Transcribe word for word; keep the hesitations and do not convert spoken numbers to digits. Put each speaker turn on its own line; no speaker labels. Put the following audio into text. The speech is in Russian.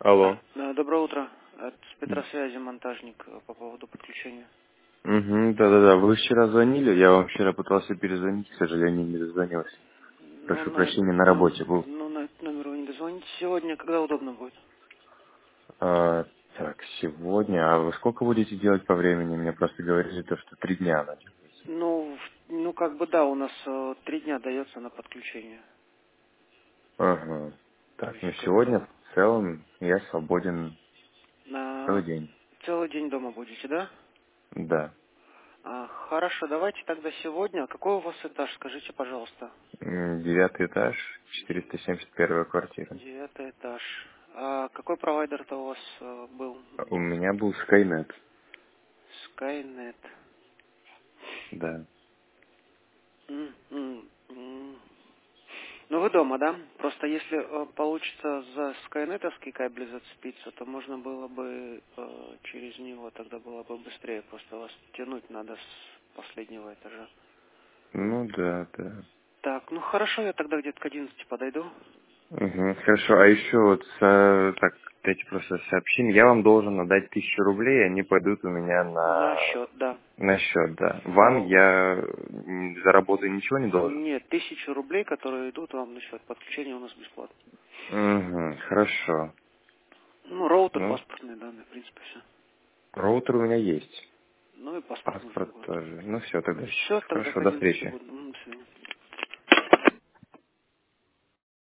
Алло.
Да, доброе утро. Это с Петросвязи монтажник э, по поводу подключения.
Угу, да-да-да. Вы вчера звонили, я вам вчера пытался перезвонить, к сожалению, не дозвонился.
Ну,
Прошу
на,
прощения, на
ну,
работе был.
ну, на этот номер вы не дозвоните сегодня, когда удобно будет.
А, так, сегодня. А вы сколько будете делать по времени? Мне просто говорили, то, что три дня она делается.
Ну, в- ну как бы да, у нас э, три дня дается на подключение.
Ага.
То
Так, ну
есть как
сегодня
бы
в целом я свободен целый
на
день.
целый день дома будете, да?
Да.
А, хорошо, давайте тогда сегодня. Какой у вас этаж, скажите, пожалуйста.
М, Девятый этаж, четыреста семьдесят первая квартира.
Девятый этаж. А какой провайдер-то у вас э, был?
У меня был Skynet.
Skynet.
Да.
М, м, м. Ну вы дома, да? Просто если э, получится за скайнетовский кабель зацепиться, то можно было бы э, через него, тогда было бы быстрее. Просто вас тянуть надо с последнего этажа.
Ну да, да.
Так, ну хорошо, я тогда где-то к одиннадцати подойду.
Угу, хорошо. А еще вот со- так, эти просто сообщения. Я вам должен отдать тысячу рублей, они пойдут у меня
На
на,
счет, да.
на счет, да. Вам
Да.
я м, за работу ничего не должен?
Нет, тысячу рублей, которые идут вам на счет. Подключение у нас бесплатно.
Угу, хорошо.
Ну, роутер,
Ну,
паспортные данные, в принципе, все.
роутер у меня есть.
Ну и паспорт нужен
Паспорт
будет.
тоже. Ну все, тогда
Все, тогда к
хорошо, до
одиннадцати
встречи.
буду. М, до свидания.